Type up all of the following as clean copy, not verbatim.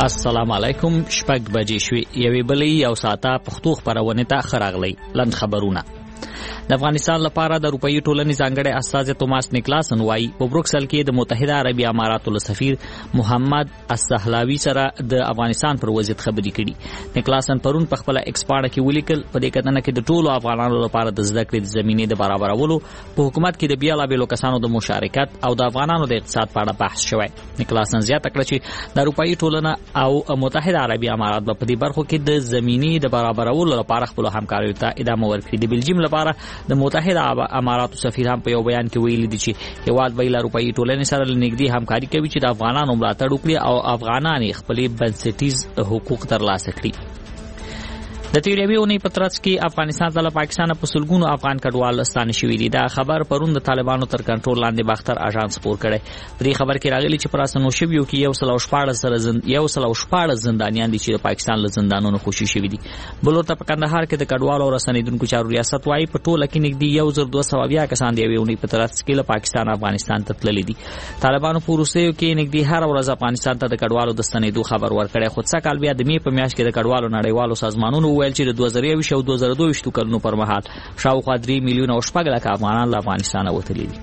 السلام علیکم. شپږ بجې شوې. یوې بلې یو ساعته پښتو خپرونې ته ښه راغلی. لنډ خبرونه. د افغانستان لپاره د اروپایي ټولنې ځانګړی استازی توماس نیکلاسن وایي په بروکسل کې د متحده عربي اماراتو له سفیر محمد السهلاوي سره د افغانستان پر وضعیت خبرې کړي. نیکلاسن پرون په خپل ایکس پاڼه کې ولیکل په دې کتنه کې د ټولو افغانانو لپاره د زده کړې د زمینې د برابرولو په حکومت کې د بیلابېلو کسانو د مشارکت او د افغانانو د اقتصاد په اړه بحث شوی. نیکلاسن زیاته کړه چې د اروپایي ټولنه او متحده عربي امارات په دې برخو کې د زمینې د برابرولو لپاره خپل همکاریو ته ادامه ورکړي. د بلجیم لپاره د متحده اماراتو سفیر هم په یو بیان کې ویلي دي چې هیواد به له اروپایي ټولنې سره نږدې همکاري کوي چې د افغانانو ملاتړ وکړي او افغانان خپل بنسټیز حقوق ترلاسه کړي. د تیریوي اونۍ په ترڅ کې افغانستان ته له پاکستان په سلګونو افغان کډوال ستانه شوي دي. دا خبر پرون د طالبانو تر کنټرول لاندې باختر اژانس خبر کړي. په دې خبر کې راغلي چې پراسنو شویو کې 114 زندانیان دي چې د پاکستان له زندانونو خوشي شوي دي. بل ورته په کندهار کې د کډوالو رسنیدونکو چارو ریاست وايي په ټوله کې نږدې 1200 کسان دی اونۍ په ترڅ کې له پاکستان افغانستان ته تللي دي. طالبانو په روسیو کې نږدې هر ورځ افغانستان ته د کډوالو د ستنېدو خبر ورکړي. خو څه کال بیا د می په میاشت کې د کډوالو نړیوالو سازمانونو ویل چې د 2021 او 2022 کلونو پر مهال شاوخوا 3 میلیونه او 6 لک افغانان له افغانستانه وتلي دي.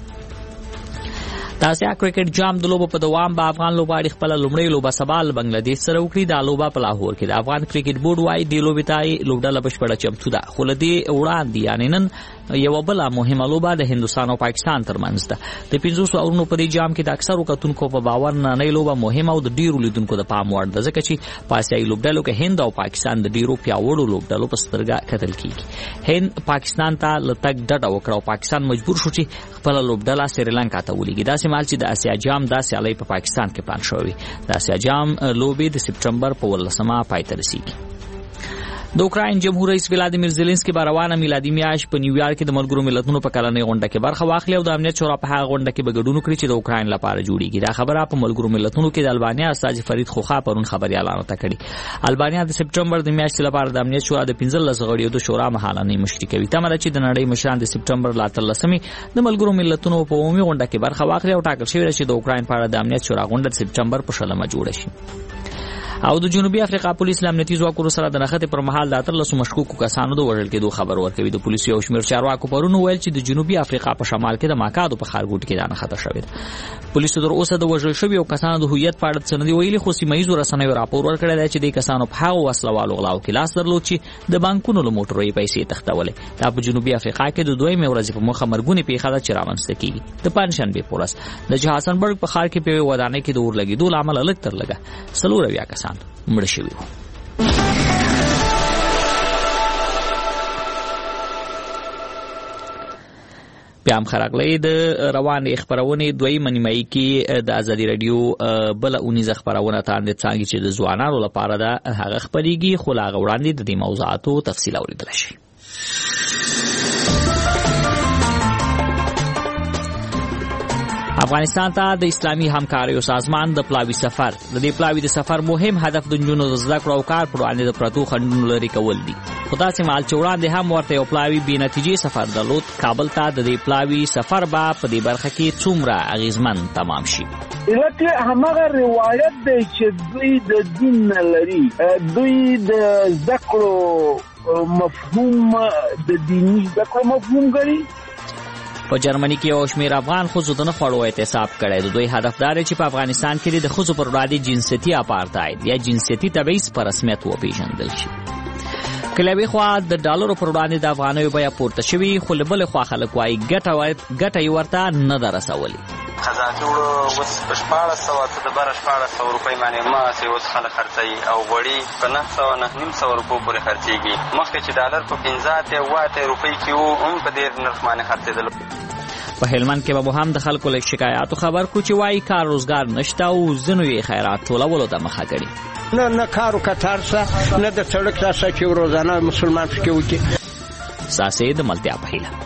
د آسیا کرکټ جام د لوبو په دوام به افغان لوبغاړي خپل لومړی لوبه سبا له بنگلاديش سره وکړي. دا لوبه په لاهور کې د افغان کرکټ بورډ وايي د لوبې تای لوبډله بشپړه چمتو ده. خو له دې وړاندې یعنی نن یو بل مهمه لوبه د هندستان او پاکستان ترمنځ ده. د 500 اورونو په دې جام کې د اکثرو کتونکو په باور نه لوبه مهمه او د ډیرو لیدونکو د پام وړ ده ځکه چې په آسیایي لوبډلو کې هند او پاکستان د ډیرو پیاوړو لوبډلو په سترګه کتل کیږي. هند پاکستان ته لټک ډډه وکړه او پاکستان مجبور شو چې خپل لوبډله سریلانکا ته ولېږي. دا سمال چې د آسیا جام د سیالۍ په پاکستان کې پلان شوی. د آسیا جام لوبې د سپټمبر په 18 پای ته رسیږي. د اوکراین جمهور رئیس ولادیمیر زيلنسکي باروانه میلادي میاشت په نیویارک کې د ملګرو ملتونو په کلنۍ غونډه کې برخه واخلي او د امنیت شورا په هغه غونډه کې به ګډون وکړي چې د اوکراین لپاره جوړیږي. دا خبره په ملګرو ملتونو کې د البانیا استاذ فرید خوخا پرون خبريالانو ته کړي. البانیا د سپټمبر د میاشتې لپاره د امنیت شورا د 15 غړیو د شورا مهالنۍ مشري کوي. تمه ده چې د نړۍ مشران د سپټمبر ل 13مې د ملګرو ملتونو په عمومي غونډه کې برخه واخلي او ټاکل شوی چې د اوکراین په اړه د امنیت شورا غونډه د سپټمبر په 16 جوړه شي. او د جنوبي افریقا پولیس امنیتي ځواکونو سره د نښتې پر مهال د 13 مشکوکو کسانو د وژل کېدو خبر ورکوي. د پولیسو یو شمېر چارواکو پرون ویل چې د جنوبي افریقا په شمال کې د ماکادو په ښارګوټ کې دا نښته شوې ده. پولیسو تر اوسه د وژل شویو کسانو د هویت په اړه څه نه دي ویلي، خو سیمه ییزو رسنیو راپور ورکړی دی چې د کسانو په هغو وسلوالو غلاو کې لاس درلود چې د بانکونو له موټرو یې پیسې تښتولې. دا په جنوبي افریقا کې د 2مې ورځې په مخه مرګونې پیښه ده چې رامنځته کېږي. د پنجشنبې په ورځ د جهاسنبرګ په ښار کې په یوه ودانۍ کې د اور لګېدو له امله لږ تر لږه 40 کسان مړه شوي وو. بیا هم خراغلی د روانې خبرونې دویمه نیمایي کې د ازادي رادیو بله اونیزه خبرونه تاندې څانګې چې د ځوانانو لپاره ده هغه خپرېږي، خو له هغه وړاندې د دې موضوعاتو تفصیل اورېدلی شي. افغانستان ته د اسلامي همکاریو سازمان د پلاوي سفر د دې پلاوي د سفر مهم هدف د نجونو د زده کړو او کار پر وړاندې د پرتو خنډونو لرې کول دي. خو داسې مهال چې وړاندې هم ورته یو پلاوي بې نتیجې سفر درلود، کابل ته د دې پلاوي سفر به په دې برخه کې څومره اغیزمن تمام شي. لکه هماغه روایت دی چې دوی د دین نه لري، دوی د زده کړو مفهوم د دیني زده کړو مفهوم ګڼي. په جرمني کې یو شمېر افغان ښځو د نه خوړو احتساب کړی. د دوی هدف دا دی چې په افغانستان کې د ښځو پر وړاندې جنسیتي اپارتاید یا جنسیتي تبعیض په رسمیت وپېژندل شي. که له یوې خوا د ډالرو پر وړاندې د افغانیو بیه پورته شوي، خو له بلې خوا خلک وایي ګټه یې ورته نه ده رسولې. قزاقي وړو اوس په 1400 د بره 1400 روپۍ باندې ماسې اوس خلک خرڅوي او غوړي په 900 روپو پورې خرڅېږي. مخکې چې ډالر په 15 روپۍ کې وو هم په ډېر نرخ باندې خرڅېدل. په هلمند کې به هم د خلکو له شکایاتو خبر کو چې وایي کار روزګار نشته او ځینو یې خیرات ټولولو ته مخه کړي. نه کار و کتار سه نه د سړک راسه چې روزانه مسلمان پکې وکړي. ساسې د ملتیا په هیله.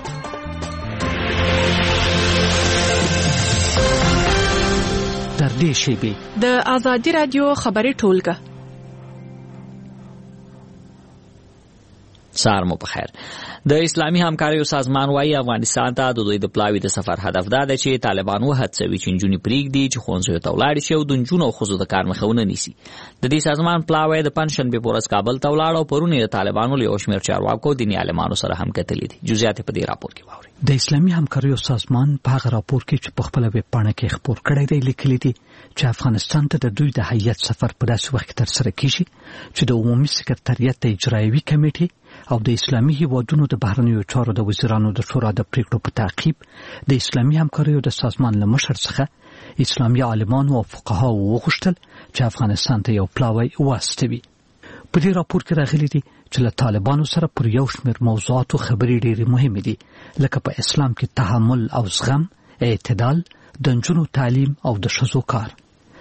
در دې شیبې د آزادي رادیو خبري ټولګه سار مو په خیر. د اسلامي همکاریو سازمان وايي افغانستان ته د دوی د پلاوي د سفر هدف دا دی چې طالبان وهڅوي چې نجونې پرېږدي چې ښوونځیو ته ولاړ شي او د نجونو او ښځو د کار مخه ونه نیسي. د دې سازمان پلاوی د پنجشنبې په ورځ کابل ته ولاړ او پرون یې د طالبانو له یو شمېر چارواکو دیني عالمانو سره هم کتلي دي. جزئیات په دې راپور کې واورئ. د اسلامي همکاریو سازمان په هغه راپور کې چې په خپله ویبپاڼه کې خپور کړی دی لیکلي دي چې افغانستان ته د دوی د هیئت سفر په داسې وخت کې ترسره کیږي چې د عمومي سکرټریت د اجرایوي کمیټې او د اسلامي هیوادونو د بهرنیو چارو د وزیرانو د شورا د پریکړو په تعقیب د اسلامي همکاریو د سازمان له مشر څخه اسلامي عالمانو او فقهاو وغوښتل چې افغانستان ته یو پلاوی واستوي. په دې راپور کې راغلي دي چې له طالبانو سره پر یو شمېر موضوعاتو خبرې ډېرې مهمې دي لکه په اسلام کې تحمل او زغم، اعتدال، د نجونو تعلیم او د ښځو کار.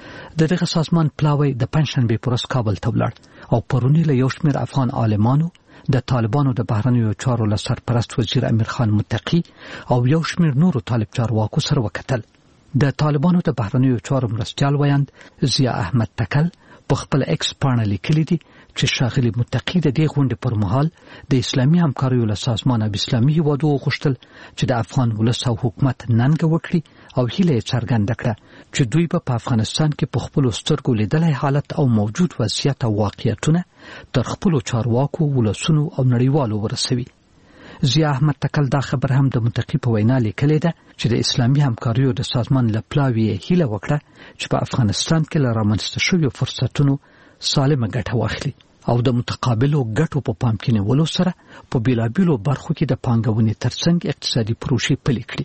د دغه سازمان پلاوی د پنجشنبې په ورځ کابل ته ولاړ او پرون له یو شمېر افغان عالمانو د طالبانو د بهرنیو چارو له سرپرست وزیر امیر خان متقي او یو شمېر نورو طالب چارواکو سره وکتل. د طالبانو د بهرنیو چارو مرستیال ویاند ضیا احمد تکل په خپل ایکس پاڼه لیکلي دي چې ښاغلي متقي د دې غونډې پر مهال د اسلامي همکاریو له سازمان او اسلامي هیوادو وغوښتل چې د افغان ولس او حکومت ننګه وکړي او هیله یې څرګنده کړه چې دوی په افغانستان کې په خپلو سترګو لیدلی حالت او موجود وضعیت او واقعیتونه تر خپلو چارواکو، ولسونو او نړیوالو ورسوي. ضیا احمد تکل دا خبر هم د متقي په وینا لیکلې ده چې د اسلامي همکاریو د سازمان له پلاوي یې هیله وکړه چې په افغانستان کې له رامنځته شویو فرصتونو سالمه ګټه واخلي او د متقابلو ګټو په پام کې نیولو سره په بیلابیلو برخو کې د پانګونې ترڅنګ اقتصادي پروژې پلي کړي.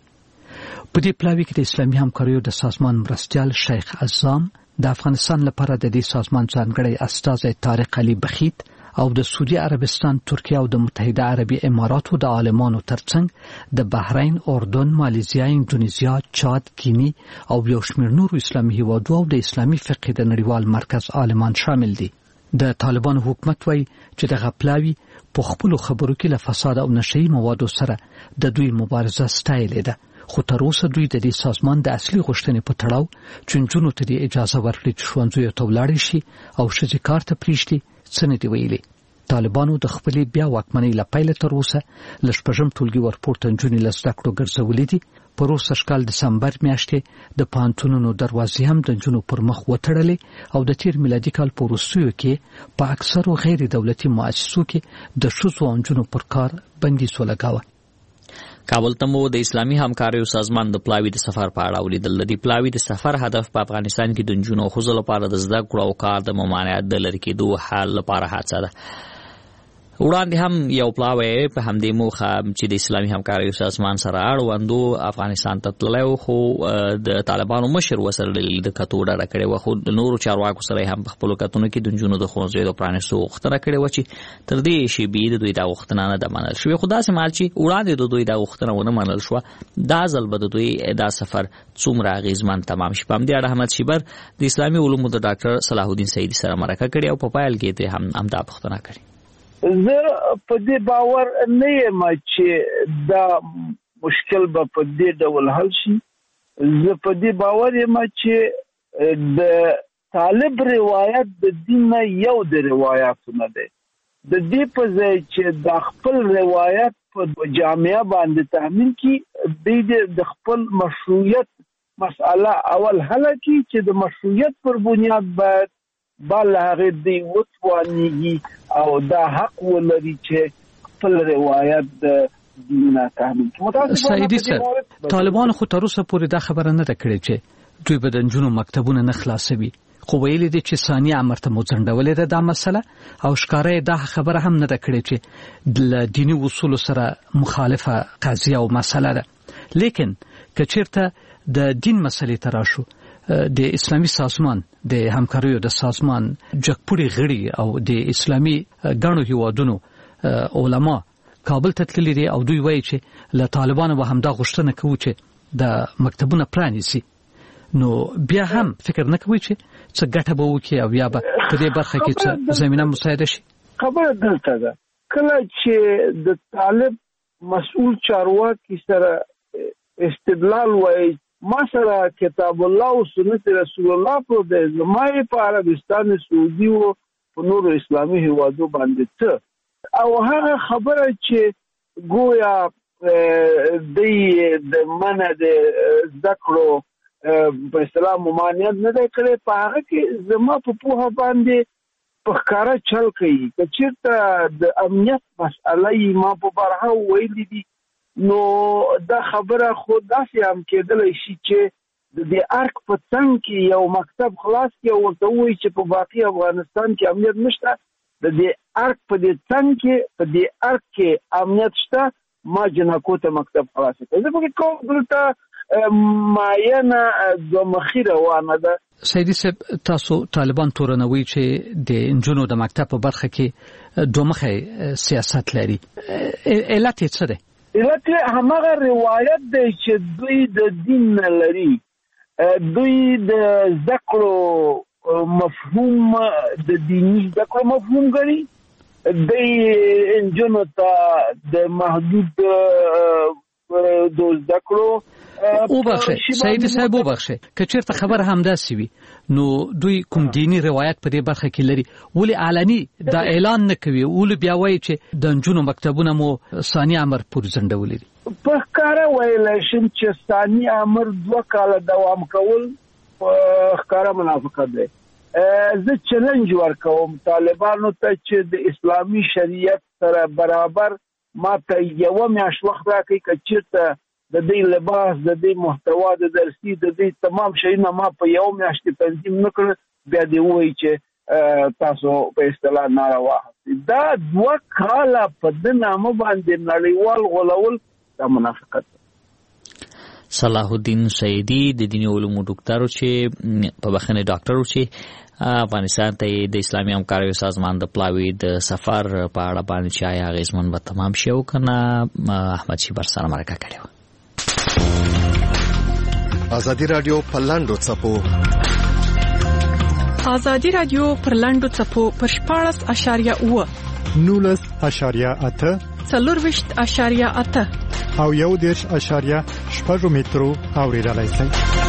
په دې پلاوي کې د اسلامي همکاریو د سازمان مرستیال شیخ عزام، د افغانستان لپاره د دې سازمان ځانګړی استازی طارق علي بخیت او د سعودي عربستان، ترکیه او د متحده عربي اماراتو د عالمانو ترڅنګ د بحرین، اردن، مالیزیا، اندونیزیا، چاد، کینی او یو شمېر نورو اسلامي هیوادو او د اسلامي فقه د نړیوال مرکز عالمان شامل دي. د طالبانو حکومت وایي چې دغه پلاوي په خپلو خبرو کې له فساد او نشهیي موادو سره د دوی مبارزه ستایلې ده، خو تر اوسه دوی د دې سازمان د اصلي غوښتنې په تړاو چې نجونو ته دې اجازه ورکړي چې ښوونځیو ته ولاړې شي او ښځې کار ته پرېږدي څه نه دي ویلي. طالبانو د خپلې بیا واکمنۍ له پیله تر اوسه له شپږم ټولګي ورپورته نجونې له زده کړو ګرځولې دي. په روسه کال دسمبر میاشتې د پوهنتونونو دروازې هم د نجونو پر مخ وتړلې او د تیر میلادي کال په وروستیو کې په اکثرو غیر دولتي مؤسسو کې د ښځو او نجونو پر کار بندیز ولګاوه. کابل ته مو د اسلامي همکاریو سازمان د پلاوي د سفر په اړه ولیدل. د دې پلاوي د سفر هدف په افغانستان کې د نجونو او ښځو لپاره د زده کړو او کار د ممانعت د لرې کېدو حل لپاره هڅه ده. وړاندې هم یو پلاوی په همدې موخه چې د اسلامي همکاریو سازمان سره اړوندو افغانستان ته تللی و، خو د طالبانو مشر ورسره د کتو ډډه کړې وه، خو د نورو چارواکو سره هم په خپلو کتونو کې د نجونو د ښوونځیو د پرانیستو غوښتنه کړې وه چې تر دې شېبې د دوی دا غوښتنه نه ده منل شوې. خو داسې مهال چې وړاندې د دوی دا غوښتنه ونه منل شوه، دا ځل به د دوی دا سفر څومره اغېزمن تمام شي. په همدې اړه احمد شیبر د اسلامي علومو د ډاکټر صلاح الدین سعیدي سره مرکه کړې او په پایل کې یې همدا پوښتنه کړې. زه په دې باور نه یم چې دا مشکل به په دې ډول حل شي. زه په دې باور یم چې د طالب روایت د دین نه یو د روایتونه دی. د دې په ځای چې د خپل روایت په جامعه باندې تحمیل کی د خپل مشروعیت مسأله اول حل کی چې د مشروعیت پر بنیاد باید بل هغه دی وتوانیږي او دا حق ولري چې خپل روایت د دینه تحمیل کړي. سعیدي صاحب، طالبان خو تر اوسه پورې دا خبره نه ده کړې چې دوی به د نجونو مکتبونه نه خلاصوي، خو ویلي دي چې ثاني امر ته مو ځنډولې ده دا مسله او ښکاره دا خبره هم نه ده کړې چې د دیني اصولو سره مخالفه قضیه او مسله ده. لیکن که چیرته د دین مسلې ته راشو، د اسلامي سازمان د همکاریو د سازمان جګپوړي غړي او د اسلامي ګڼو هیوادونو علما کابل ته تللي دي او دوی وایي چې له طالبانو به همدا غوښتنه کوي چې د مکتبونه پرانیسي. نو بیا هم فکر نه کوي چې څه ګټه به وکړي او یا به په دې برخه کې څه زمینه مساعده شي. خبره دلته ده، کله چې د طالب مسؤل چارواکي سره استدلال وایي ما سره کتاب الله او سنت رسول الله په د زمای په عربستان سعودي او په نورو اسلامي هیوادو باندې څه او هغه خبره چې ګویا د منع د زده کړو په اصطلاح ممانعت نه دی کړی، په هغه کې زما په پوهه باندې په ښکاره چل کوي. که چېرته د امنیت مسئله یې ما په بارها ویلي دي، نو دا خبره خو داسې هم کېدلی شي چې د دې ارک په څنګ کې یو مکتب خلاص کړي او ورته ووایي چې په باقي افغانستان کې امنیت نشته، د دې ارک په دې څنګ کې په دې ارک کې امنیت شته، ما جنکو ته مکتب خلاص کړي. زه پکې کوم دلته معینه دومخي روانه ده. سیدي صاحب، تاسو طالبان تورنوي چې د انجونو د مکتب په برخه کې دومخه سیاست لري، علت یې څه دی؟ علت هماغه روایت دی چې دوی د دین نه لري، دوی د زده کړو مفهوم د دیني زده کړو مفهوم ګڼي، دوی انجونو ته د محدود د زده کړو وبخښه. سیدي صاحب وبخښه، که چېرته خبر همداسې وي نو دوی کوم دینی روایت په دې برخه کې لري، ولې علني دا اعلان نه کوي؟ ولې بیا وایي چې د انجونو مکتبونه مو ثاني امر پورې ځنډولي دي؟ په ښکاره ویلی شم چې ثاني امر 2 کاله دوام کول په ښکاره منافقت دی. زه چلنج ورکوم طالبانو ته چې د اسلامي شریعت سره برابر ما ته 1 میاشت وخت راکړي، که چېرته د دې لباس، د دې محتوا، د درسي، د دې تمام شیونه ما په 1 میاشت کې تنظیم نه کړ، بیا دې وایي چې تاسو په اصطلاح ناروا هستئ. دا 2 کاله په د نامه باندې نړیوال غولول دا منافقت دی. صلاح الدین سیدی د دیني علومو ډاکټر چې په بخښنې ډاکټر چې افغانستان ته د اسلامي همکاریو سازمان د پلاوي د سفر په اړه باندې چې آیا اغېزمن به تمام شي او که نه، احمد شیبر سره مرکه کړې وه. ازادي رادیو پر لاندو څپو ازادي رادیو پر لاندو څپو پر 14.8 19.8 24.8 او 1.8 مترو اوریدلای شئ.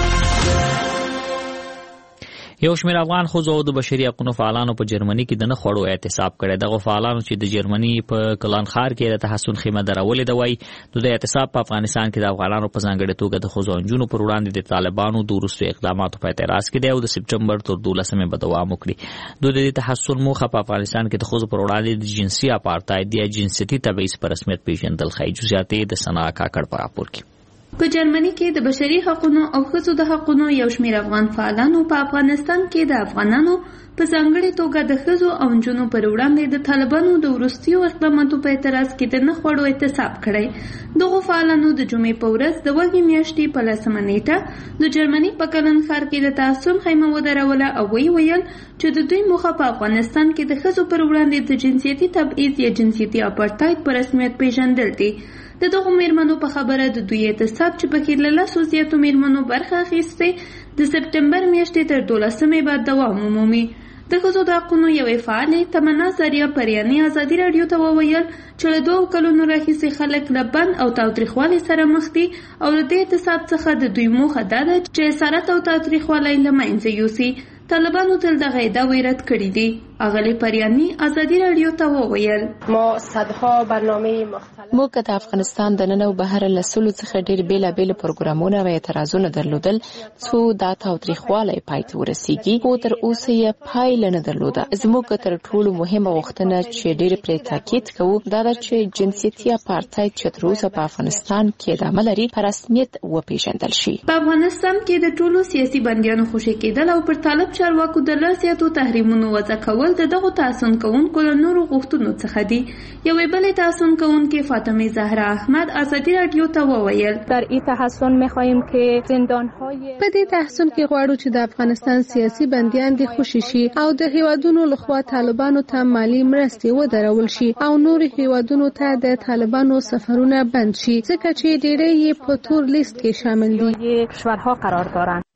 یو شمېر افغان ښځو د بشري حقوقو فعالانو په جرمني کې د نه خوړو اعتصاب کړی. دغه فعالانو چې د جرمني په کلان ښار کې د تحسن خیمه درولې ده، وایي د اعتصاب په افغانستان کې د افغانانو په ځانګړې توګه د ښځو او نجونو پر وړاندې د طالبانو د وروستو اقداماتو په اعتراض کې دی او د سپټمبر تر 12 به دوام وکړي. د دې تحسن موخه په افغانستان کې د ښځو پر وړاندې د جنسي اپارټاید یا جنسیتي تبعیض په رسمیت پیژندل ښیي. جزئیات د ثنا کاکړ په راپور کې. په جرمني کې د بشري حقوقو او ښځو د حقوقو یو شمېر افغان فعالانو په افغانستان کې د افغانانو په ځانګړې توګه د ښځو او نجونو پر وړاندې د طالبانو د وروستیو اقداماتو په اعتراض کې د نه خوړو اعتصاب کړی. دغو فعالانو د جمعې په ورځ د 2 میاشتې په 10 نیټه د جرمني په کلن ښار کې د تحسن خیمه ودروله او ویل چې د دوی موخه په افغانستان کې د ښځو پر وړاندې د جنسیتي تبعیض یا جنسیتي اپارټاید په رسمیت پیژندل دي. د دغو میرمنو په خبره د دوی اعتصاب چې پکې له 10 زیاتو میرمنو برخه اخیستې د سپټمبر میاشتې تر 12 بعد دوام ومومي. د ښځو د حقونو یوې فعالې تمنا زریه پریاني ازادي راډیو ته وویل چې له 2 کلونو راهیسې خلک له بند او تاوتریخوالي سره مخ دي او د دې اعتصاب څخه د دوی موخه دا ده چې اسارت او تاوتریخوالی له منځه یوسي. طالبانو تل دغه ادعا رد کړې دي. اغلی پریانی ازادي راډیو ته وویل ما صدها برنامه مختلف موږ د افغانستان د نن او بهر له سلو څخه ډېر بیلابیل پروګرامونه او اعتراضونه درلودل څو د تاوتریخوالي پای ته ورسیږي او تر اوسه یې پایله نه درلوده. زموږ تر ټولو مهمه غوښتنه چې ډېر پرې تاکید کوو دا ده چې جنسیتي اپارټاید چې تر اوسه په افغانستان کې ادامه لري په رسمیت وپیژندل شي. په افغانستان کې د ټولو سیاسي بندیانو خوشي کېدل او پر طالب چارواکو د لاسیاتو تحریمونو وضع کول د دغو تحسن کوونکو له نورو غوښتنو څخه دي. یوې بلې تحسن کوونکې فاطمه زهرا احمد ازادي راډیو ته وویل در این تحسن می‌خواهیم که زندان‌های په دې تحسن کې غواړو چې د افغانستان سیاسي بندیان دي خوشي شي او د هیوادونو لخوا طالبانو ته مالی مرستې ودرول شي او نور هیوادونو ته د طالبانو سفرونه بند شي ځکه چې ډېری یې په تور لیست کې شامل دي. کشورها قرار دارند.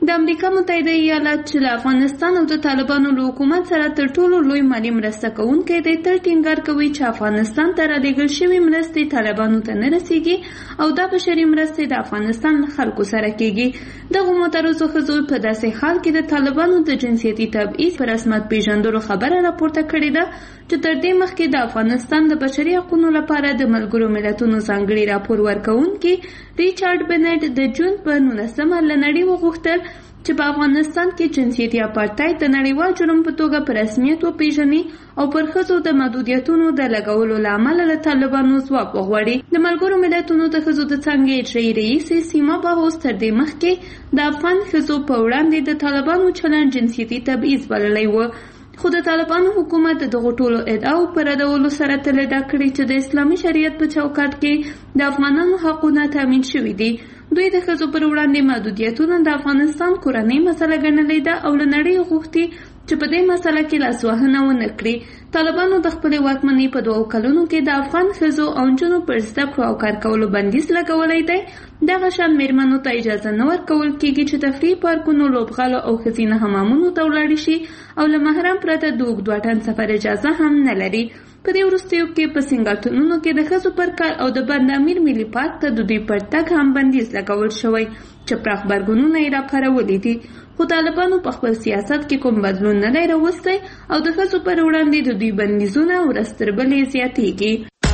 د امریکا متحده ایالات چې له افغانستان او د طالبانو له حکومت سره تر ټولو لوی مالي مرسته کوونکی دی تل ټینګار کوي چې افغانستان ته رالیږل شوې مرستې طالبانو ته نه رسیږي او دا بشري مرستې د افغانستان له خلکو سره کیږي. دغو معترضو ښځو په داسې حال کې د طالبانو د جنسیتي تبعیض په رسمیت پیژندلو خبره راپورته کړې ده چې تر دې مخکې د افغانستان د بشري حقوقو لپاره د ملګرو ملتونو ځانګړي راپور ورکوونکي ریچارډ بنټ د جون په 19 له نړۍ وغوښتل چې په افغانستان کې جنسیتي اپارټایډ د نړیوال جرم په توګه په رسمیت وپیژني او پر ښځو د محدودیتونو د لګولو له امله له طالبانو ځواب وغواړي. د ملګرو ملتونو د ښځو د څانګې اجرایي رئیسې سیما باهوس تر دې مخکې د افغان ښځو په وړاندې د طالبانو چلند جنسیتي تبعیض بللی و، خو د طالبانو حکومت دغه ټولو ادعاو په ردولو سره تل ادعا کړې چې د اسلامي شریعت په چوکاټ کې د افغانانو حقونه تامین شوي دي. دوی د ښځو پر وړاندې محدودیتونه د افغانستان کورنۍ مسله ګڼلې ده او له نړۍ غوښتي چې په دې مسله کې لاسوهنه ونه کړي. طالبانو د خپلې واکمنۍ په 2 کلونو کې د افغان ښځو او نجونو پر زده کړو او کار کولو بندیز لګولی دی. دغه شان میرمنو ته اجازه نه ورکول کېږي چې تفریح پارکونو، لوبغالو او ښځینه حمامونو ته ولاړې شي او له محرم پرته د اوږد واټن سفر اجازه هم نه لري. په دې وروستیو کې په سنګاټونونو کې د ښځو پر کار او د بند امیر ملي پارک ته د دوی پر تګ هم بندیز لګول شوی چې پراخ غبرګونونه یې راپارولي دي. خو طالبانو په خپل سیاست کې کوم بدلون نه دی راوستی او د ښځو پر وړاندې د دوی بندیزونه ورځ تر بلې زیاتېږي.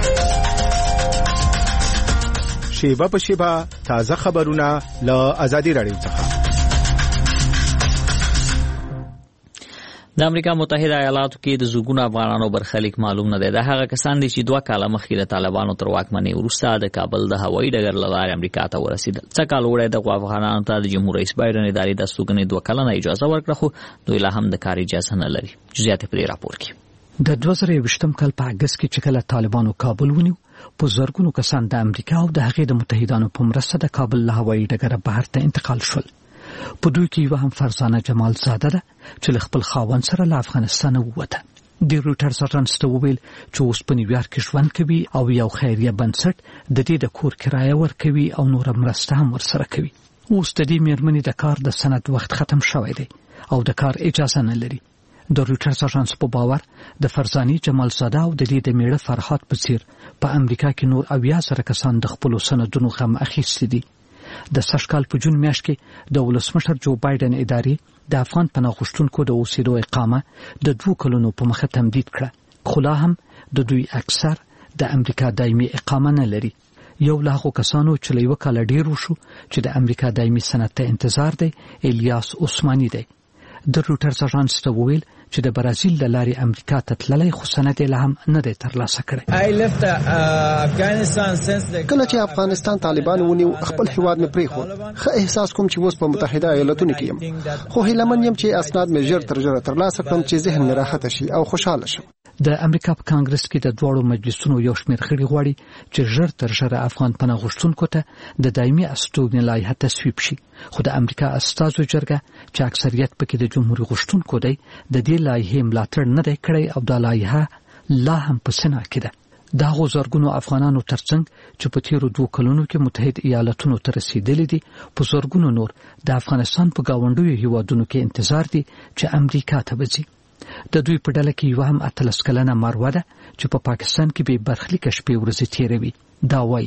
شیبه په شیبه تازه خبرونه له آزادي راډیو څخه. د امریکا متحده ایالاتو کې د زوګونو افغانانو برخلیک معلوم نه دی. دا هغه کسان دي چې 2 کاله مخکې د طالبانو تر واکمنۍ وروسته د کابل د هوایي ډګر له لارې امریکا ته ورسېدل. څه کال وړاندې دغو افغانانو ته د جمهور رئیس بایدن ادارې د استوګنې 2 کلنه اجازه ورکړه، خو دوی لا هم د کار اجازه نه لري. جزئیات په دې راپور کې. د 2020 کال په اگست کې چې کله طالبانو کابل ونیو، په زرګونو کسان د امریکا او د هغې د متحدانو په مرسته د کابل له هوایي ډګره بهر ته انتقال شول. په دوی کې یو هم فرزانه جمال زاده ده چې له خپل خاوند سره له افغانستان ووته. د رویټرز اژانس ته وویل چې اوس په نیویارک کې ژوند کوي او یو خیریه بنسټ د دې د کور کرایه ورکوي او نور مرسته هم ورسره کوي. اوس د دې میرمنې د کار د سند وخت ختم شوی دی او د کار اجازه نه لري. د رویټرز اژانس په باور د فرزانه جمال زاده او د دې د میړه فرحات په څیر په امریکا کې نور 80,000 کسان د خپل سندونو غم اخیستي دي. د سږکال په جون میاشت کې د ولسمشر جو بایدن ادارې د افغان پناه غوښتونکو د اوسېدو اقامه د 2 کلونو په مخه تمدید کړه، خو لا هم د دوی اکثر د امریکا دایمي اقامه نه لري. یو له هغو کسانو چې له 1 کال ډیر وشو چې د امریکا دایمي سند ته انتظار دی الیاس عثماني دی. د رویټرز اژانس ته وویل چې د برازیل له لارې امریکا ته تللی، خو سند یې لا هم نه دی ترلاسه کړی. کله چې افغانستان طالبان ونیو خپل هیواد مې پرېښود، ښه احساس کوم چې اوس په متحده ایالاتونو کې یم، خو هیلهمن یم چې اسناد مې ژر تر ژره ترلاسه کړم چې ذهن مې راحته شي او خوشحاله شم. د امریکا په کانګرس کې د 2 مجلسونو یو شمېر غړي غواړي چې ژر تر ژره افغان پناه غوښتونکو ته د دایمي استوګنې لایحه تصویب شي، خو د امریکا استازو جرګه چې اکثریت پکې د جمهور غوښتونکو دی د دې لایحې ملاتړ نه دی کړی او د لایحه لا هم په سنا کې ده. دا غو زرګونو افغانانو ترڅنګ چې په تیرو 2 کلونو کې متحد ایالاتونو ته رسیدلي دي، په زرګونو نور د افغانستان په گاونډیو هیوادونو کې انتظار دي چې امریکا ته وځي. د دوی په ډله کې یو هم 18 کلنه مروه ده چې په پاکستان کې به برخلیک شپې ورځې تیروي. دا وایي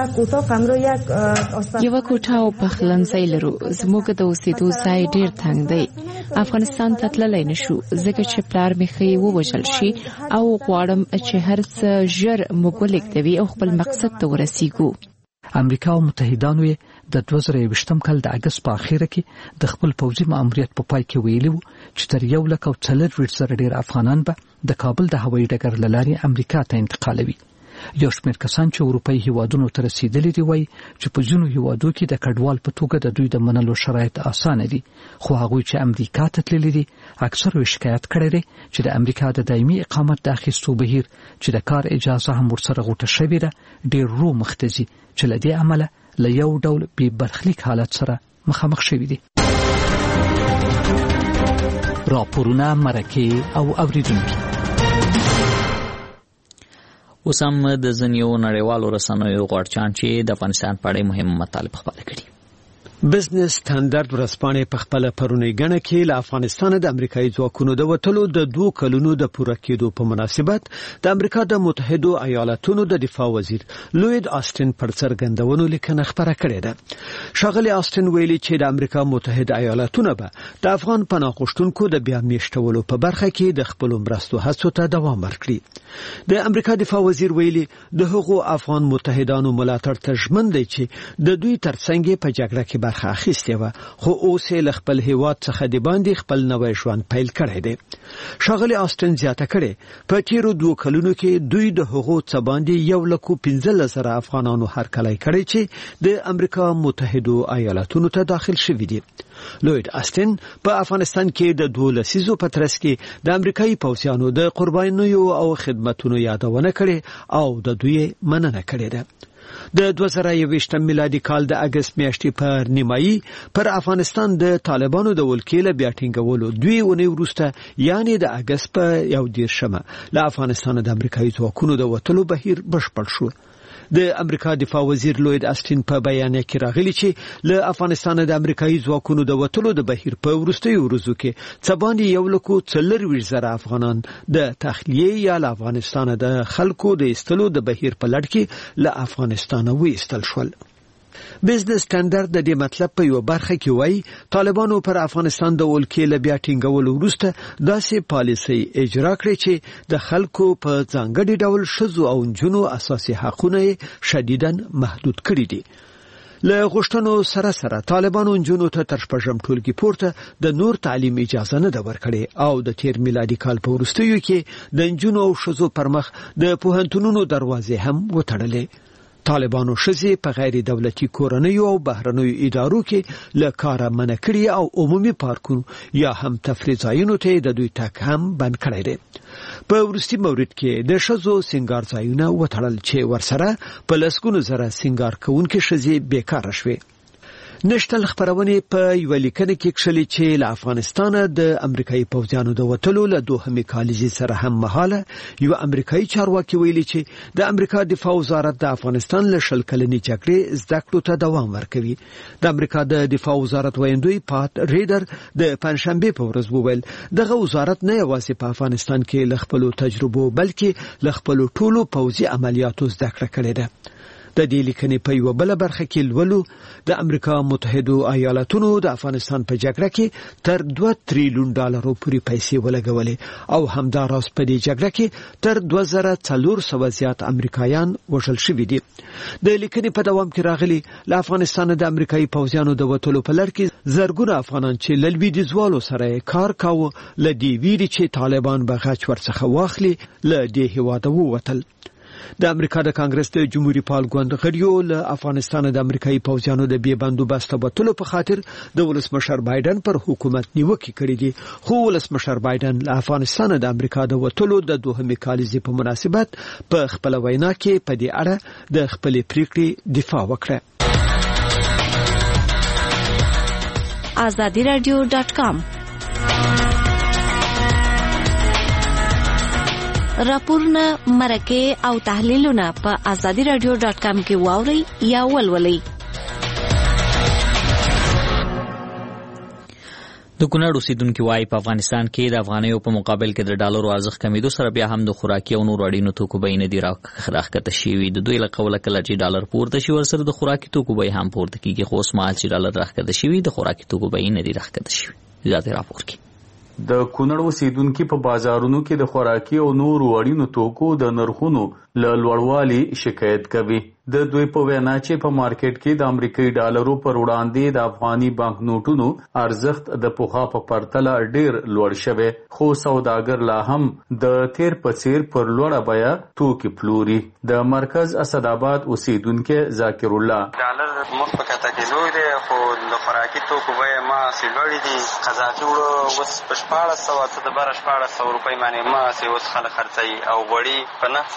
یو کوټه او پخلنځی لرو، زموږ د اوسېدو ځای ډیر تنګ دی. افغانستان ته تللی نشو ځکه چې پلار مې ښې ووژل شي او غواړم چې هر څه ژر موږ ولېږدوي او خپل مقصد ته ورسیږو. امریکا او متحدانو یې د 2020 کال د اگست په اخیره کې د خپل پوځي ماموریت په پای کې ویلي چې تر 1,400,000 ډیر افغانان به د کابل د هوایي ډګر له لارې امریکا ته انتقالوي. یو شمېر کسان چې اروپایي هیوادونو ته رسیدلي دي وایي چې په ځینو هیوادو کې د کډوال په توګه د دوی د منلو شرایط اسانه دي، خو هغوی چې امریکا ته تللي دي اکثر شکایت کړی دی چې د امریکا د دایمي اقامت د اخیستو بهیر چې د کار اجازه هم ورسره غوټه شوې ده ډیر رو مخته ځي، چې له دې عمله له یو ډول بې برخلیک حالت سره مخامخ شوي دي. راپورونه، مرکې او اوریدونکي. اوس هم د ځینو نړیوالو رسنیو غوړچان چې د افغانستان په اړه مهم مطالب خپاره کړي. بزنس سټانډرډ ورځپاڼې په خپل پرونی غنه کې له افغانستان د امریکایي ځواکونو د وټلو د 2 کلونو د پوره کېدو په مناسبت د امریکا د متحده ایالاتونو د دفاع وزیر لوید آستن پر څرګندونو لیکنه خبره کړې ده. ښاغلي آستن ویلي چې د امریکا متحده ایالاتونو به د افغان پناه غوښتونکو د بیا میشتولو په برخه کې د خپل مرستو هڅو ته دوام ورکړي. د امریکا دفاع وزیر ویلي د هغو افغان متحدانو ملاتړ ته ژمن دی چې د دوی ترڅنګ په جګړه کې برخه اخیستې و، خو اوس له خپل هیواد څخه د باندې خپل نوې ژوند پیل کړی دی. ښاغلي آستن زیاته کړې په تیرو 2 کلونو کې دوی د هغو څخه باندې 1,15,000 افغانانو هرکلی کړی چې د امریکا متحده ایالاتونو ته داخل شوي دي. لوید آستن په افغانستان کې د 2 لسیزو په ترڅ کې د امریکایي پوځیانو د قربانیو او خدمتونو یادونه کړې او د دوی مننه کړې ده. د 2021 میلادي کال د اگست میاشتې پر نیمایي پر افغانستان د طالبانو د ولکې بیا ټینګولو 2 اونۍ وروسته یعنی د اگست په 1 له افغانستان د امریکایي ځواکونو د وټلو بهیر بشپړ شو. د امریکا دفاع وزیر لوید آستن په بیان کې راغلی چې له افغانستان د امریکایي ځواکونو د وټلو د بهیر په وروستیو ورځو کې څه باندې 1,40,000 افغانان د تخلیه یا له افغانستان د خلکو د ایستلو د بهیر په لړ کې له افغانستان وایستل شول. بزنس سټانډرډ د دې مطلب په یو برخه کې وایي طالبانو پر افغانستان د ولکې بیا ټینګولو وروسته داسې پالیسي اجرا کړې چې د خلکو په ځانګړي ډول ښځو او نجونو اساسي حقونه شدیداً محدود کړي دي. له غوښتنو سره سره طالبانو نجونو ته تر 6 ټولګي پورته د نور تعلیم اجازه نه ده ورکړې او د تیر میلادي کال په وروستیو کې د نجونو او ښځو پر مخ د پوهنتونونو دروازې هم وتړلې. طالبانو ښځې په غیر دولتي کورنیو او بهرنیو ادارو کې له کاره منع کړي او عمومي پارکونو یا هم تفریح ځایونو ته د دوی تګ هم بند کړی دی. په وروستي مورد کې د ښځو سینګار ځایونه وتړل چې ورسره په لسګونو زره سینګار کوونکې ښځې بیکاره شوې. نشتل خبرونه په یو لیکنه کې کښلي چې له افغانستان د امریکایي پوځیانو د وټلو له دوهمې کالیزې سره هم مهاله یو امریکایي چارواکي ویلي چې د امریکا دفاع وزارت د افغانستان له 20 کلنې جګړې زده کړو ته دوام ورکوي. د امریکا د دفاع وزارت ویندوی پات ریډر د پنځشنبه په ورځ وویل دغه وزارت نه یوازې په افغانستان کې له خپل تجربو بلکې له خپل ټولو پوځي عملیاتو زده کړه کړې ده. د دې لیکنې په یو بل برخه کې لولو د امریکا متحده ایالاتونو د افغانستان په جګړه کې تر 2 تریلیون ډالرو پورې پیسې ولګولې او همداراز په دې جګړه کې تر 2400 زیات امریکایان وژل شوي دي. د لیکنې په دوام کې راغلي له افغانستان د امریکایي پوځیانو د وټلو په لړ کې زرګونه افغانان چې لویدیځوالو سره کار کاوه ل دې ویري چې طالبان به غچ ورڅخه واخلي ل دې هواده ووتل. د امریکا د کانګرس د جمهوریت پال ګوند غړیو له افغانستان د امریکایي پوځیانو د بې بندوبست وټلو په خاطر د ولسمشر بایدن پر حکومت نیوکې کړې دي، خو ولسمشر بایدن له افغانستان د امریکا د وټلو د دوهمې کالیزې په مناسبت په خپل وینا کې په دې اړه د خپل پریکړې دفاع وکړه. azadiradio.com راپورونه مرکه او تحلیلونه په azadiradio.com کې واوري یا ولولئ. د کونړ اوسیدونکو وايي په افغانستان کې د افغانیو په مقابل کې د ډالرو ارزښت کمیدو سره بیا هم د خوراکي او نور اړینو توکو بیه نه دی راکښته شوې. د دوی له قوله کله چې ډالر پورته شي ورسره د خوراکي توکو بیه هم پورته کیږي، خو اوس مهال چې ډالر راکښته شوي د خوراکي توکو بیه نه دی راکښته شوې. زیاتې راپور کې د کونړ اوسیدونکو په بازارونو کې د خوراکي او نور اړینو توکو د نرخونو له لوړوالي شکایت کوي. د دوی په وینا چې په مارکیټ کې د امریکایي ډالرو پر وړاندې د افغاني بانک نوټونو ارزښت د پخوا په پرتله ډیر لوړ شوی، خو سوداګر لا هم د تیر په څیر پر لوړه بیه توکي پلوري. د مرکز اسداباد اوسیدونکو ذاکر الله ډالر مخ په کته کې لوی دی، خو د خوراکي توکو بیه ما سیلوړي دي. قزاقي وړو اوس په 1400 د بره 1400 روپۍ باندې ما سي اوس خلک خرڅي او وړي په 900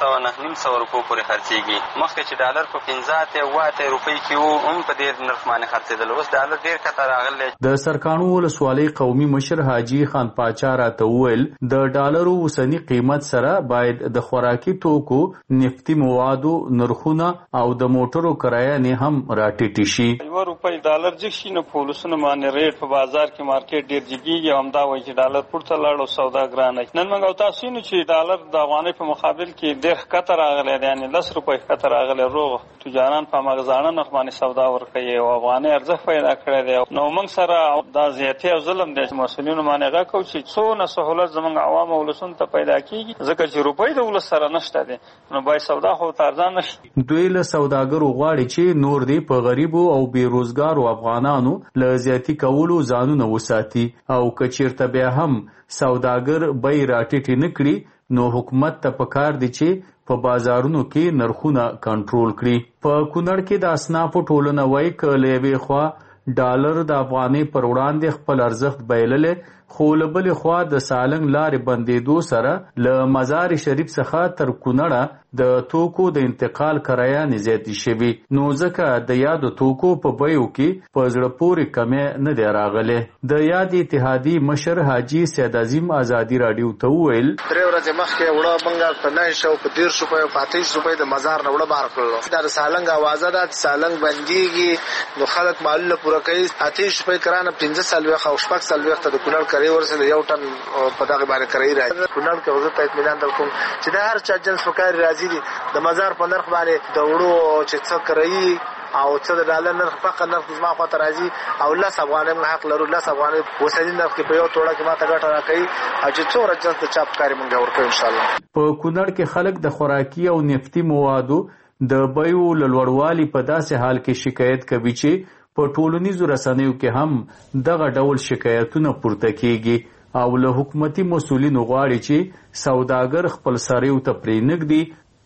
900 روپو پورې خرڅېږي. مخکې چې ډالر په 15-8 روپۍ کې وو هم په ډېر نرخ باندې خرڅېدل. اوس ډالر ډېر کته راغلی. د سرکانو ولسوالۍ قومي مشر حاجي خان پاچا راته وویل د ډالرو اوسني قیمت سره باید د خوراکي توکو، نفتي موادو نرخونه او د موټرو کرایه نه هم راټیټ شي. 1 روپۍ ډالر جګ شي نو په ولسونو باندې ریټ په بازار کې مارکیټ ډېر جګیږي. همدا وایي چې ډالر پورته لاړ او سودا ګرانه. نن موږ او تاسو نو چې ډالر د افغانۍ په مقابل کې ډېر ښکته راغلی دی، یعنې 10 روپۍ ښکته راغلی. روغ تجاران په مغزانه نرخ باندې سودا ورکوي او افغانۍ ارزښت پیدا کړی دی. نو موږ سره دا زیاتې او ظلم دی چې مسؤلینو باندې غږ کوو چې څونه سهولت زموږ عوامو ولسونو ته پیدا کېږي، ځکه چې روپۍ د ولس سره نشته دی نو باید سودا خو ته ارزانه شي. دوی له سوداګرو غواړي چې نور دی په غریبو او بېروزګارو افغانانو له زیاتي کولو ځانونه وساتي او که چېرته بیا هم سوداګر بیې راټیټې نه کړي نو حکومت ته پکار دی چې په بازارونو کې نرخونه کنټرول کړي. په کونړ کې د اصنافو ټولنه وایي که له یوې خوا ډالر د افغانۍ پر وړاندې خپل ارزښت بایللی، خو له بلې خوا د سالنګ لارې بندېدو سره له مزار شریف څخه تر کونړه د توکو د انتقال کرایه زیاتې شوي، نو ځکه د یادو توکو په بیو کې په زړه پورې کمی نه دی راغلی. د یاد اتحادیې مشر حاجي سید عظیم ازادي راډیو ته وویل 3 ورځې مخکې وړه موږ په 900 په 150 روپیو په 28 روپۍ د مزار نه وړه بار کړلو. دا د سالنګ اوازه ده چې سالنګ بندېږي نو خلک مالونه پوره کوي. 28 روپۍ کرانه 15 او 6 ته د کونړ کرایه ورسېده، یو ټن په دغه باندې کرایه راځي. کونړ کې زه ته اطمینان درکوم چې د هر چا جنس وکړي راځي دي د مزار په نرخ باندې د وړو چې څه کرایي او څه د ډالر نرخ فقط نرخ زما خواته راځي او 10 افغانۍ موږ حق لرو. 10 افغانۍ اوسني نرخ کې په یو توړه کې ماته ګټه راکوي او چې څومره جنس د چاپ کاري موږ ورکوو انشاءالله. په کونړ کې خلک د خوراکي او نفتي موادو د بیو له لوړوالي په داسې حال کې شکایت کوي چې په ټولنیزو رسنیو کې هم دغه ډول شکایتونه پورته کیږي او له حکومتي مسؤلینو غواړي چې سوداګر خپل سریو ته پرېنږدي.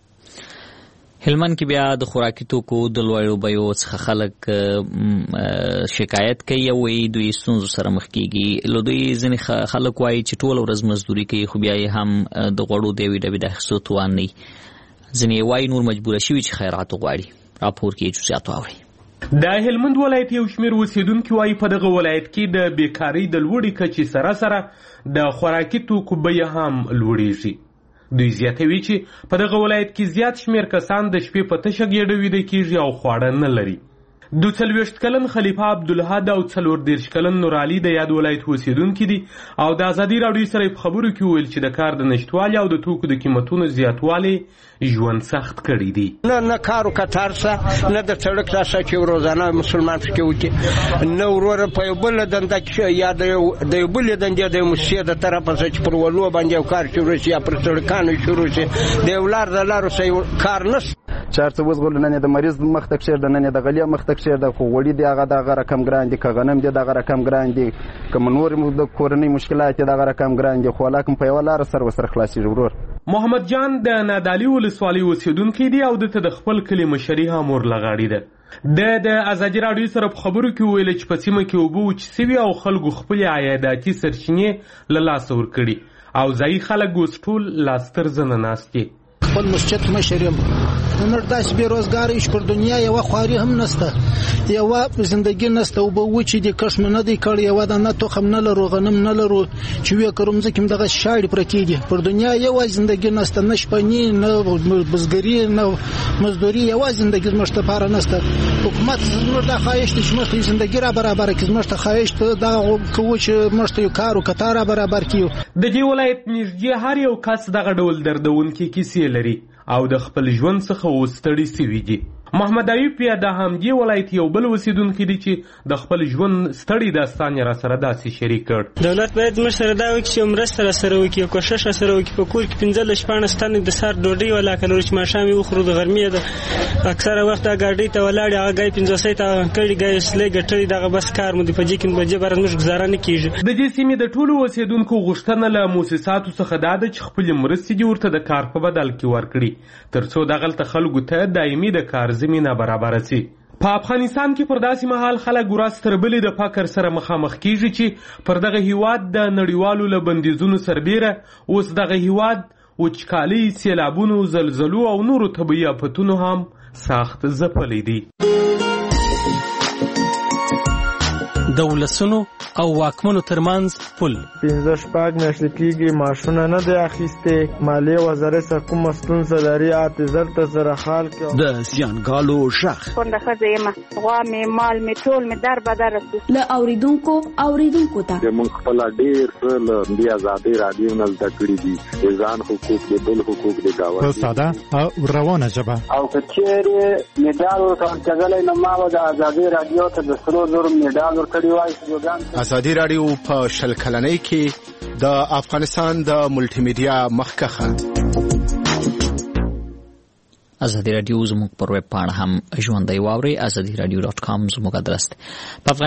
هلمند کې بیا د خوراکي توکو د لوړو بیو څخه خلک شکایت کوي او دوی ستونزو سره مخ کیږي. له دوی ځینې خلک وایي چې ټول ورځ مزدوري کوي خو بیا یې هم د غوړو د یوې ډبې د اخیستو توان نه وي. ځینې وایي نور مجبوره شوي چې خیرات وغواړي. راپور کې جزئیات واورئ. د هلمند ولایت یو شمېر اوسیدونکي وایي په دغه ولایت کې د بیکارۍ د لوړې کچې سره سره د خوراکي توکو بیه هم لوړېږي. دوی زیاتوي چې په دغه ولایت کې زیات شمېر کسان د شپې په تشه ګېډه ویده کېږي او خواړه نه لري. 42 کلن خلیفه عبدالحد او 40 کلن نورعلي د یاد ولایت اوسیدونکي دي او د ازادي راډیو سره په خبرو کې وویل چې د کار د نشتوالي او د توکو د قیمتونو زیاتوالی ژوند سخت کړی دی. نه کار وکړ څه نه د سړک راسه چې روزانه مسلمان پکې وکړي نه ورور په یو بل دنده کې یا د یو بل دنده د مسجد د طرفه چې پر ولو باندې کار شروع شي یا پر سړکانو شروع شي د ولار د لارو سې کار نشته. چارته وزغل نه د مریض مخ تک شیر د نه د غلیا مخ تک شیر د خو وړي دی هغه د رقم ګران دي که غنم دی د رقم ګران دي که منور د کورنۍ مشکلات د رقم ګران دي خو لکه په یو لار سر وسر خلاصي ورور. محمد جان د نادالی ولسوالۍ اوسیدونکی دی او د خپل کلی مشري هم ورلغاړي ده. د ازادي راډیو سره په خبرو کې ویل چې په سیمه کې اوبه وچسوي او خلکو خپل عایداتي سرچینې له لاسه ورکړي او ځایي خلک اوس ټول لاستر زنه ناست دي. خپل مسجد مشریم نور داس بیروزګار ایش پر دنیا یو خواري هم نسته یو زندگی نسته او به وچ دي کښ نه دی کړ یو د نه تخم نه لرو غنم نه لرو چې وی کوم ځکه دغه شاړ پر کېږي پر دنیا یو زندگی نسته نشپنی نه بزګری نه مزدوري یو زندگی مشته پاره نسته. حکومت نور د خواهش چې مشته زندگی را برابر کړي مشته خواهش ته دا کوچ مشته یو کارو کتاره برابر کیو. د دې ولایت نږدې هر یو کس دغه ډول دردونکي کیسې لري او د خپل ژوند څخه وستړي سوي دي. محمد ایوب یا د همدې ولایت یو بل اوسیدونکی دی چې د خپل ژوند ستړي داستان یې راسره داسې شریک کړ. دولت باید موږ سره دا وکړي چې مرسته راسره وکړي او کوښښ راسره وکړي. په کور کې 15-14 تنې د سهار ډوډۍ ولاکه لرو چې ماښام یې وخورو د غرمې ده اکثره وخت دا ګاډۍ ته ولاړې هغه ګای 500 ته کړي ګای سلې ګټلې دغه بس کار مو د په جې کې بجې بار موږ گزاره نه کیږي. د دې سیمې د ټولو اوسیدونکو غوښتنه له مؤسساتو څخه دا ده چې خپل مرستې دې ورته د کار په بدل کې ورکړي ترڅو دغلته خلکو ته دایمي د کار زمینه برابر شي. په افغانستان کې پر داسې مهال خلک ورځ تر بلې د فقر سره مخامخ کیږي چې پر دغه هیواد د نړیوالو له بندیزونو سربیره اوس دغه هیواد وچکالي، سیلابونو، زلزلو او نورو طبیعي آفتونو هم سخت ځپلی دي. د ولسونو او واکمنو ترمنځ پل 15 میاشتې کېږي معاشونه نه دی اخیستې. مالیې وزارت څخه کومه ستونزه لري اعتذار ته سره حال کړي. د زیانګالو غږ کونډه ښځه یم، غوا مې مال مې ټول مې در بدر له اوریدونکو ته موږ خپل ډېر څه له دې ازادۍ رادیو نه زده کړي دي. د ځان حقوق د بل حقوق د دعوت په ساده او روانه ژبه. او که چېرې میډال ورته ورکړلی نو ما به د ازادۍ رادیو ته د 100,000 میډال ورکړی وای. ازادي رادیو په 20 کلنۍ کې د افغانستان د ملټي میډیا مخکخه. ازادي رادیو زموږ پر ویب پاڼه هم ژوندۍ واورئ. azadiaradio.com زموږ ادرس دی.